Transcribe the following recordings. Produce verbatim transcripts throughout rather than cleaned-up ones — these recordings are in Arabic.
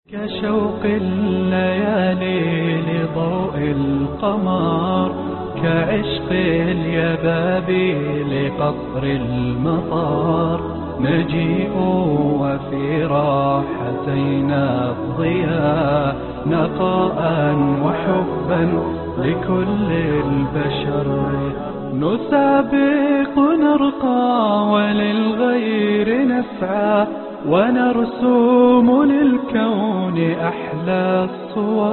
كشوق الليالي لضوء القمر، كعشق اليبابي لقطر المطار، نجيء وفي راحتينا الضياء، نقاء وحبا لكل البشر، نسابق نرقى وللغير نسعى، ونرسوم للكون أحلى الصور،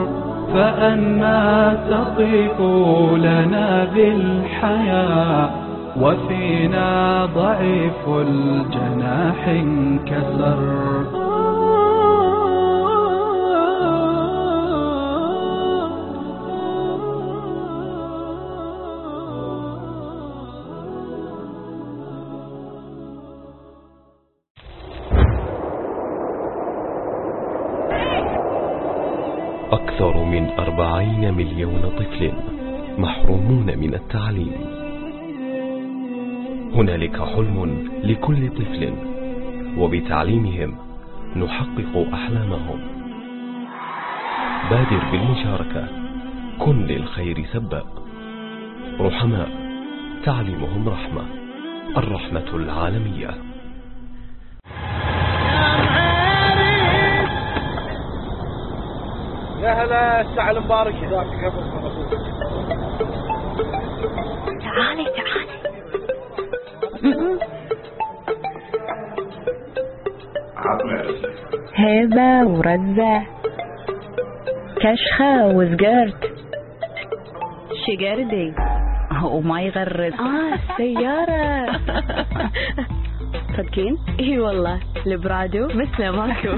فأنا تطيق لنا بالحياة، وفينا ضعيف الجناح انكسر. أكثر من أربعين مليون طفل محرومون من التعليم. هنالك حلم لكل طفل، وبتعليمهم نحقق أحلامهم. بادر بالمشاركة، كن للخير سباق. رحماء، تعليمهم رحمة. الرحمة العالمية. يا هلا، الساعة المبارك ذاك قبل. تعالي تعالي. هبة ورزة، كشخة وسجرت، شجردي وما يغرد. اه السيارة. صدقين؟ اي والله، البرادو بس لا ماكو.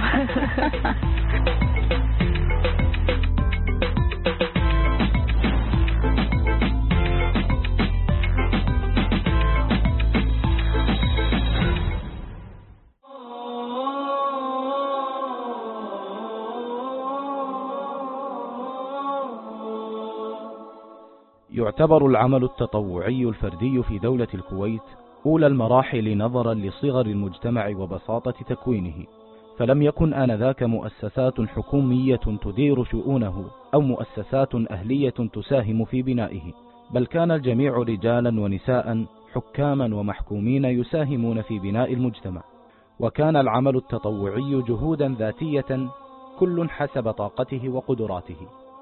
يعتبر العمل التطوعي الفردي في دولة الكويت أولى المراحل نظرا لصغر المجتمع وبساطة تكوينه، فلم يكن آنذاك مؤسسات حكومية تدير شؤونه أو مؤسسات أهلية تساهم في بنائه، بل كان الجميع رجالا ونساء حكاما ومحكومين يساهمون في بناء المجتمع، وكان العمل التطوعي جهودا ذاتية كل حسب طاقته وقدراته.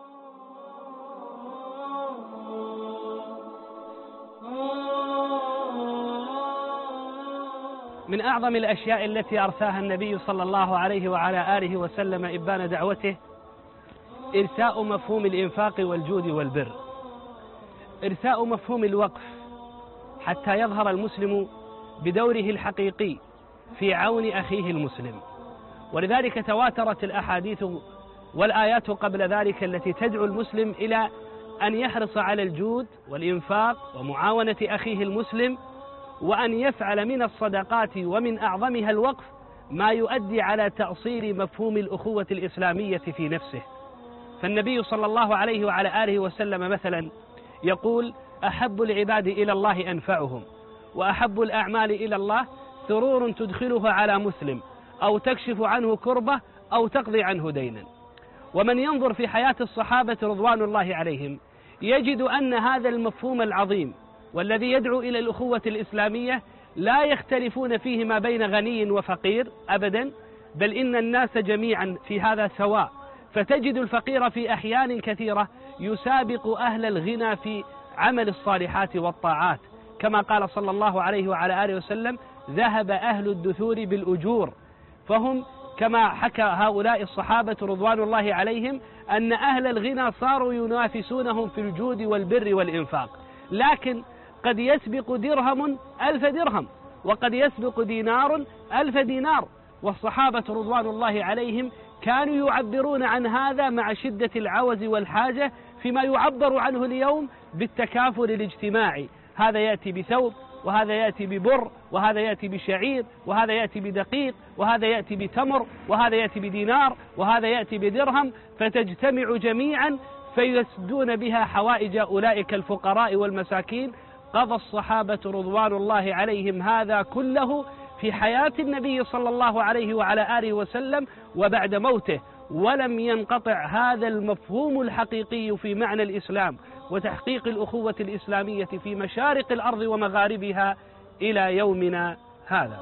من أعظم الأشياء التي أرساها النبي صلى الله عليه وعلى آله وسلم إبان دعوته إرساء مفهوم الإنفاق والجود والبر، إرساء مفهوم الوقف، حتى يظهر المسلم بدوره الحقيقي في عون أخيه المسلم. ولذلك تواترت الأحاديث والآيات قبل ذلك التي تدعو المسلم إلى أن يحرص على الجود والإنفاق ومعاونة أخيه المسلم، وأن يفعل من الصدقات ومن أعظمها الوقف ما يؤدي على تأصيل مفهوم الأخوة الإسلامية في نفسه. فالنبي صلى الله عليه وعلى آله وسلم مثلا يقول: أحب العباد إلى الله أنفعهم، وأحب الأعمال إلى الله سرور تدخله على مسلم، أو تكشف عنه كربة، أو تقضي عنه دينا. ومن ينظر في حياة الصحابة رضوان الله عليهم يجد أن هذا المفهوم العظيم والذي يدعو إلى الأخوة الإسلامية لا يختلفون فيه ما بين غني وفقير أبدا، بل إن الناس جميعا في هذا سواء. فتجد الفقير في أحيان كثيرة يسابق أهل الغنى في عمل الصالحات والطاعات، كما قال صلى الله عليه وعلى آله وسلم: ذهب أهل الدثور بالأجور. فهم كما حكى هؤلاء الصحابة رضوان الله عليهم أن أهل الغنى صاروا ينافسونهم في الجود والبر والإنفاق، لكن قد يسبق درهم ألف درهم، وقد يسبق دينار ألف دينار. والصحابة رضوان الله عليهم كانوا يعبرون عن هذا مع شدة العوز والحاجة فيما يعبر عنه اليوم بالتكافل الاجتماعي، هذا يأتي بثوب، وهذا يأتي ببر، وهذا يأتي بشعير، وهذا يأتي بدقيق، وهذا يأتي بتمر، وهذا يأتي بدينار، وهذا يأتي بدرهم، فتجتمع جميعا فيسدون بها حوائج أولئك الفقراء والمساكين. قضى الصحابة رضوان الله عليهم هذا كله في حياة النبي صلى الله عليه وعلى آله وسلم، وبعد موته، ولم ينقطع هذا المفهوم الحقيقي في معنى الإسلام وتحقيق الأخوة الإسلامية في مشارق الأرض ومغاربها إلى يومنا هذا.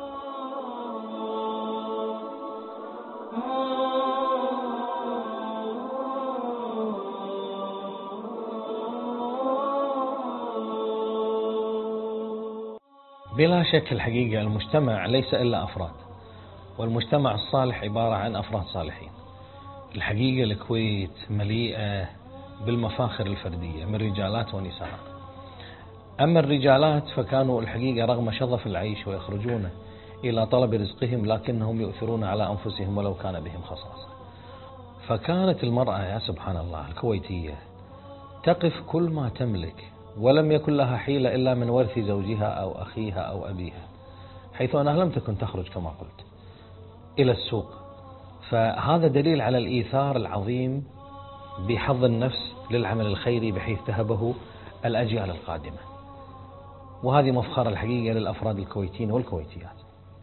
بلا شك الحقيقة المجتمع ليس إلا أفراد، والمجتمع الصالح عبارة عن أفراد صالحين. الحقيقة الكويت مليئة بالمفاخر الفردية من رجالات ونساء. أما الرجالات فكانوا الحقيقة رغم شظف العيش ويخرجون إلى طلب رزقهم، لكنهم يؤثرون على أنفسهم ولو كان بهم خصاصة. فكانت المرأة يا سبحان الله الكويتية تقف كل ما تملك، ولم يكن لها حيلة إلا من ورث زوجها أو أخيها أو أبيها، حيث أنها لم تكن تخرج كما قلت إلى السوق. فهذا دليل على الإيثار العظيم بحظ النفس للعمل الخيري بحيث تهبه الأجيال القادمة، وهذه مفخرة الحقيقة للأفراد الكويتيين والكويتيات.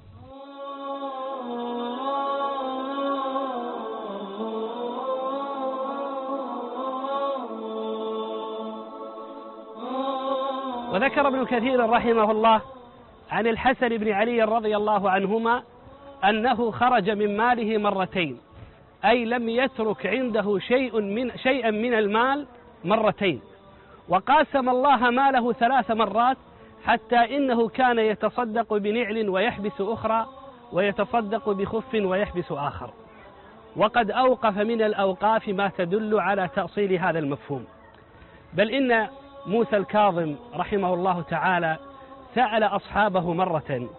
وذكر ابن كثير رحمه الله عن الحسن بن علي رضي الله عنهما أنه خرج من ماله مرتين، أي لم يترك عنده شيء من شيئا من المال مرتين، وقاسم الله ماله ثلاث مرات، حتى إنه كان يتصدق بنعل ويحبس أخرى، ويتصدق بخف ويحبس آخر. وقد أوقف من الأوقاف ما تدل على تأصيل هذا المفهوم. بل إن موسى الكاظم رحمه الله تعالى سأل أصحابه مرة: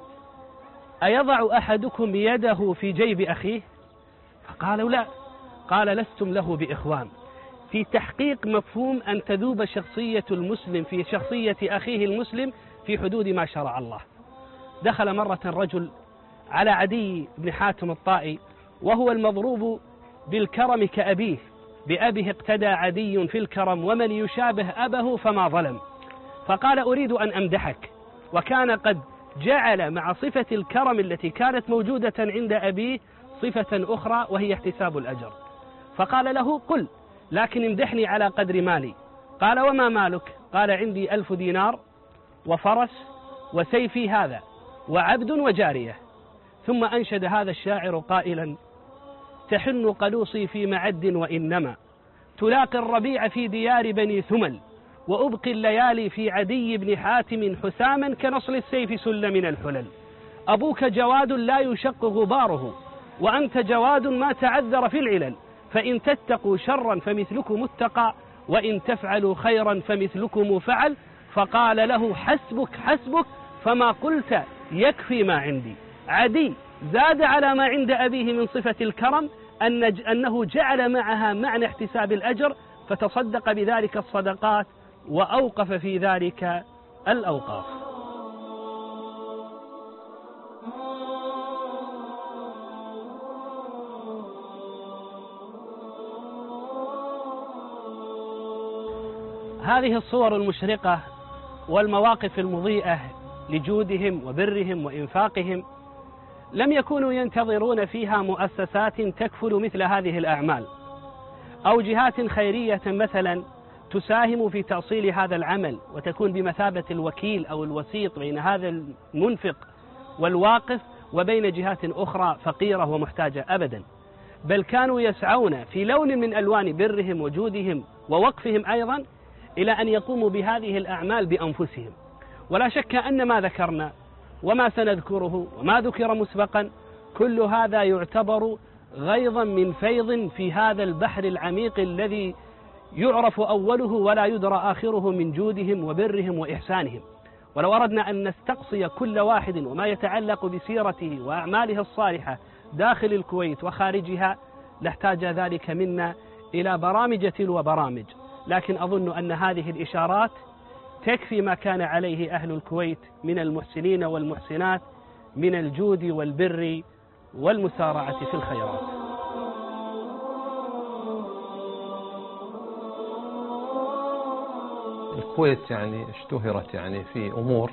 أيضع أحدكم يده في جيب أخيه؟ فقالوا لا. قال: لستم له بإخوان. في تحقيق مفهوم أن تذوب شخصية المسلم في شخصية أخيه المسلم في حدود ما شرع الله. دخل مرة رجل على عدي بن حاتم الطائي وهو المضروب بالكرم كأبيه، بأبيه اقتدى عدي في الكرم، ومن يشابه أبه فما ظلم. فقال: أريد أن أمدحك. وكان قد جعل مع صفة الكرم التي كانت موجودة عند أبيه صفة أخرى وهي احتساب الأجر. فقال له: قل، لكن امدحني على قدر مالي. قال: وما مالك؟ قال: عندي ألف دينار وفرس وسيفي هذا وعبد وجارية. ثم أنشد هذا الشاعر قائلا: تحن قلوصي في معد وإنما تلاقي الربيع في ديار بني ثمل، وأبقي الليالي في عدي بن حاتم حساما كنصل السيف سل من الحلل. أبوك جواد لا يشق غباره، وأنت جواد ما تعذر في العلل، فإن تتقوا شرا فمثلكم اتقى، وإن تفعلوا خيرا فمثلكم فعل. فقال له: حسبك حسبك، فما قلت يكفي ما عندي. عدي زاد على ما عند أبيه من صفة الكرم أن أنه جعل معها معنى احتساب الأجر، فتصدق بذلك الصدقات وأوقف في ذلك الأوقاف. هذه الصور المشرقة والمواقف المضيئة لجودهم وبرهم وإنفاقهم لم يكونوا ينتظرون فيها مؤسسات تكفل مثل هذه الأعمال، أو جهات خيرية مثلا تساهم في تأصيل هذا العمل وتكون بمثابة الوكيل أو الوسيط بين هذا المنفق والواقف وبين جهات أخرى فقيرة ومحتاجة أبدا. بل كانوا يسعون في لون من ألوان برهم وجودهم ووقفهم أيضا إلى أن يقوموا بهذه الأعمال بأنفسهم. ولا شك أن ما ذكرنا وما سنذكره وما ذكر مسبقا كل هذا يعتبر غيظا من فيض في هذا البحر العميق الذي يعرف أوله ولا يدرى آخره من جودهم وبرهم وإحسانهم. ولو أردنا أن نستقصي كل واحد وما يتعلق بسيرته وأعماله الصالحة داخل الكويت وخارجها لاحتاج ذلك منا إلى برامج تلو برامج، لكن أظن أن هذه الإشارات تكفي ما كان عليه أهل الكويت من المحسنين والمحسنات من الجود والبر والمسارعة في الخيرات. الكويت يعني اشتهرت يعني في أمور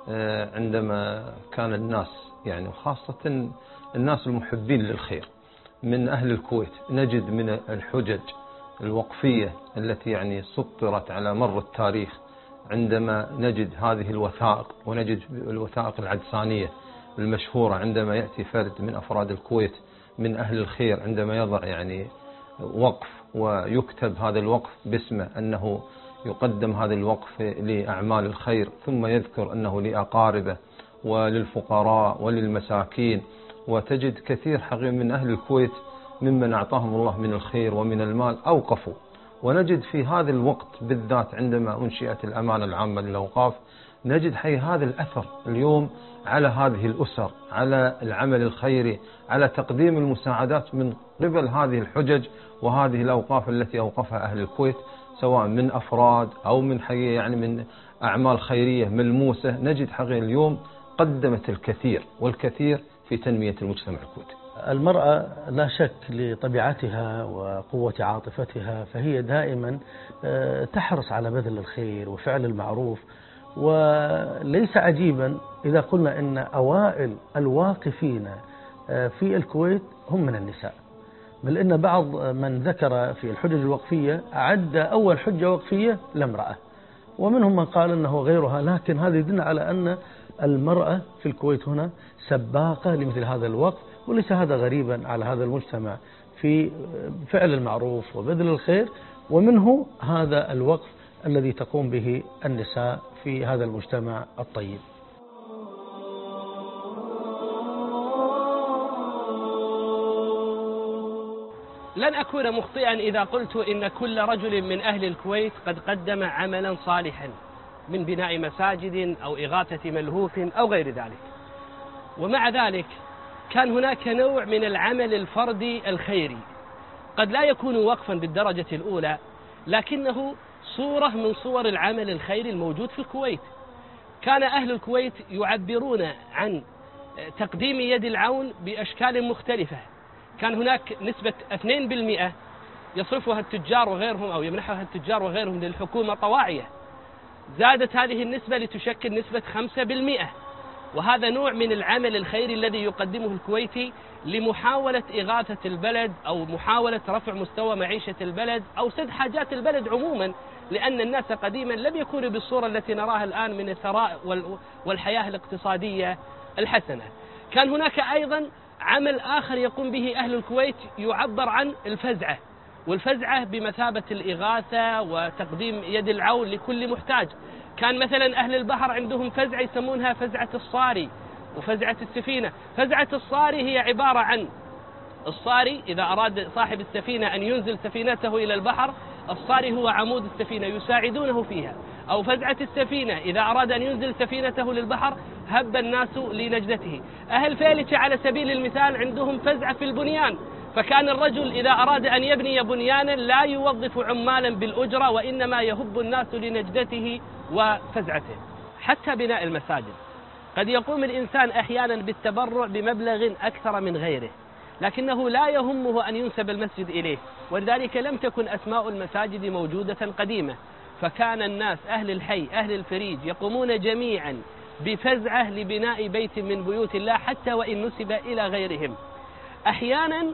عندما كان الناس يعني وخاصة الناس المحبين للخير من أهل الكويت نجد من الحجج الوقفية التي يعني سطرت على مر التاريخ، عندما نجد هذه الوثائق ونجد الوثائق العدسانية المشهورة، عندما يأتي فرد من أفراد الكويت من أهل الخير عندما يضع يعني وقف ويكتب هذا الوقف باسمه أنه يقدم هذا الوقف لأعمال الخير، ثم يذكر أنه لأقاربه وللفقراء وللمساكين. وتجد كثير حقيقة من أهل الكويت ممن أعطاهم الله من الخير ومن المال أوقفوا. ونجد في هذا الوقت بالذات عندما أنشئت الأمانة العامة للأوقاف نجد حي هذا الأثر اليوم على هذه الأسر، على العمل الخيري، على تقديم المساعدات من قبل هذه الحجج وهذه الأوقاف التي أوقفها أهل الكويت، سواء من أفراد أو من حي يعني من أعمال خيرية ملموسة. نجد حقيقة اليوم قدمت الكثير والكثير في تنمية المجتمع الكويتي. المرأة لا شك لطبيعتها وقوة عاطفتها فهي دائما تحرص على بذل الخير وفعل المعروف، وليس عجيبا إذا قلنا إن أوائل الواقفين في الكويت هم من النساء، بل إن بعض من ذكر في الحجج الوقفية عد أول حجة وقفية لامرأة، ومنهم من قال أنه غيرها، لكن هذا يدل على أن المرأة في الكويت هنا سباقة لمثل هذا الوقف، وليس هذا غريبا على هذا المجتمع في فعل المعروف وبذل الخير، ومنه هذا الوقف الذي تقوم به النساء في هذا المجتمع الطيب. لن أكون مخطئا إذا قلت إن كل رجل من أهل الكويت قد قدم عملا صالحا من بناء مساجد أو إغاثة ملهوف أو غير ذلك، ومع ذلك كان هناك نوع من العمل الفردي الخيري قد لا يكون وقفا بالدرجة الأولى، لكنه صورة من صور العمل الخيري الموجود في الكويت. كان أهل الكويت يعبرون عن تقديم يد العون بأشكال مختلفة. كان هناك نسبة اثنين بالمئة يصرفها التجار وغيرهم أو يمنحها التجار وغيرهم للحكومة طواعية، زادت هذه النسبة لتشكل نسبة خمسة بالمئة، وهذا نوع من العمل الخيري الذي يقدمه الكويتي لمحاولة إغاثة البلد أو محاولة رفع مستوى معيشة البلد أو سد حاجات البلد عموما، لأن الناس قديما لم يكونوا بالصورة التي نراها الآن من الثراء والحياة الاقتصادية الحسنة. كان هناك أيضا عمل آخر يقوم به أهل الكويت يعبر عن الفزعة، والفزعة بمثابة الإغاثة وتقديم يد العون لكل محتاج. كان مثلا أهل البحر عندهم فزعة يسمونها فزعة الصاري وفزعة السفينة. فزعة الصاري هي عبارة عن الصاري إذا أراد صاحب السفينة أن ينزل سفينته إلى البحر، الصاري هو عمود السفينة يساعدونه فيها. أو فزعة السفينة إذا أراد أن ينزل سفينته للبحر هب الناس لنجدته. أهل فيلة على سبيل المثال عندهم فزعة في البنيان، فكان الرجل إذا أراد أن يبني بنيانا لا يوظف عمالا بالأجرة وإنما يهب الناس لنجدته وفزعته. حتى بناء المساجد قد يقوم الإنسان أحيانا بالتبرع بمبلغ أكثر من غيره، لكنه لا يهمه أن ينسب المسجد إليه، ولذلك لم تكن أسماء المساجد موجودة قديمة، فكان الناس أهل الحي أهل الفريج يقومون جميعا بفزعة لبناء بيت من بيوت الله حتى وإن نسب إلى غيرهم. أحيانا،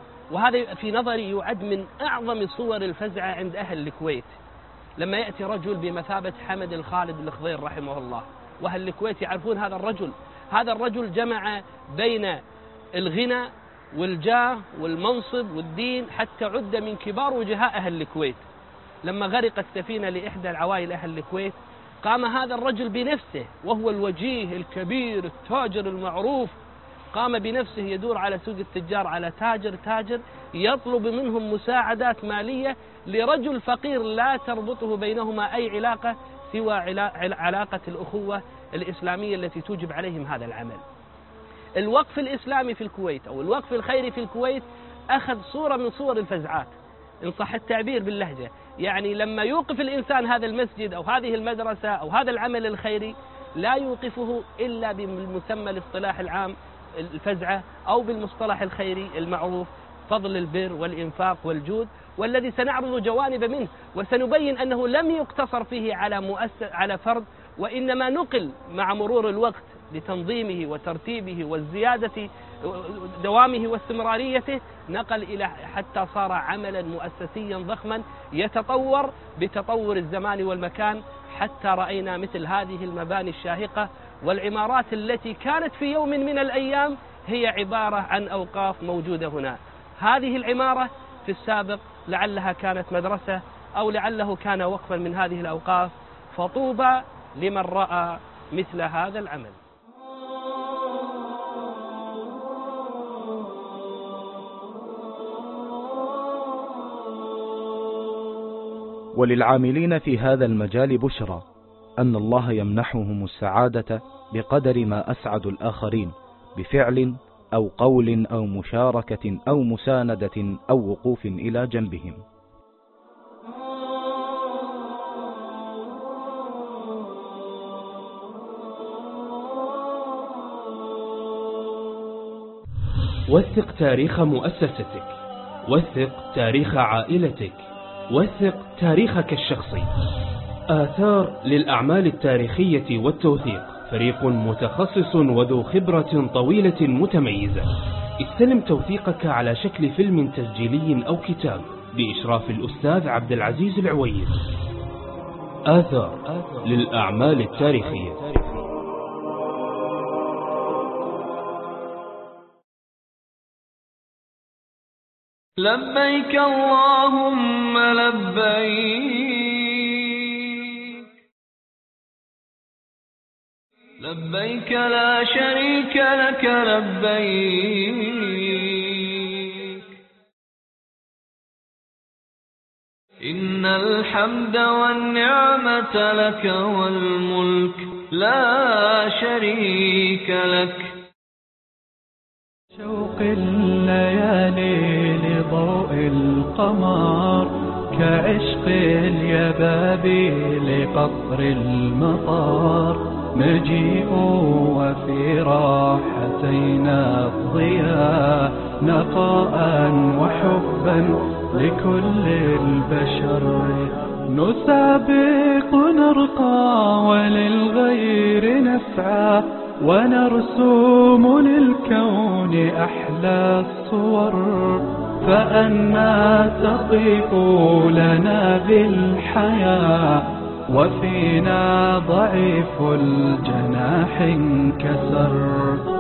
وهذا في نظري يعد من أعظم صور الفزعة عند أهل الكويت، لما يأتي رجل بمثابة حمد الخالد الخضير رحمه الله، وأهل الكويت يعرفون هذا الرجل. هذا الرجل جمع بين الغنى والجاه والمنصب والدين، حتى عد من كبار وجهاء أهل الكويت. لما غرقت السفينة لإحدى العوائل أهل الكويت قام هذا الرجل بنفسه، وهو الوجيه الكبير التاجر المعروف، قام بنفسه يدور على سوق التجار على تاجر تاجر يطلب منهم مساعدات مالية لرجل فقير لا تربطه بينهما أي علاقة سوى علاقة الأخوة الإسلامية التي توجب عليهم هذا العمل. الوقف الإسلامي في الكويت أو الوقف الخيري في الكويت أخذ صورة من صور الفزعات إن صح التعبير باللهجة. يعني لما يوقف الإنسان هذا المسجد أو هذه المدرسة أو هذا العمل الخيري لا يوقفه إلا بالمسمى الاصطلاح العام الفزعة، أو بالمصطلح الخيري المعروف فضل البر والإنفاق والجود، والذي سنعرض جوانب منه وسنبين أنه لم يقتصر فيه على مؤسس على فرد، وإنما نقل مع مرور الوقت لتنظيمه وترتيبه والزيادة دوامه واستمراريته نقل إلى حتى صار عملا مؤسسيا ضخما يتطور بتطور الزمان والمكان، حتى رأينا مثل هذه المباني الشاهقة والعمارات التي كانت في يوم من الأيام هي عبارة عن أوقاف موجودة هنا. هذه العمارة في السابق لعلها كانت مدرسة أو لعله كان وقفا من هذه الأوقاف، فطوبى لمن رأى مثل هذا العمل. وللعاملين في هذا المجال بشرى أن الله يمنحهم السعادة بقدر ما أسعد الآخرين بفعل أو قول أو مشاركة أو مساندة أو وقوف إلى جنبهم. وثق تاريخ مؤسستك، وثق تاريخ عائلتك، وثق تاريخك الشخصي. آثار للأعمال التاريخية والتوثيق، فريق متخصص وذو خبرة طويلة متميزة. استلم توثيقك على شكل فيلم تسجيلي أو كتاب بإشراف الأستاذ عبد العزيز العويس. آثار للأعمال التاريخية. لبيك اللهم لبيك، لبيك لا شريك لك لبيك، إن الحمد والنعمة لك والملك لا شريك لك. شوق الليالي لضوء القمر، كعشق اليبابي لقطر المطار، مجيء وفي راحتينا الضياء، نقاء وحبا لكل البشر، نسابق نرقى وللغير نسعى، ونرسم للكون أحلى الصور، فأنا تطيق لنا بالحياة، وفينا ضعيف الجناح انكسر.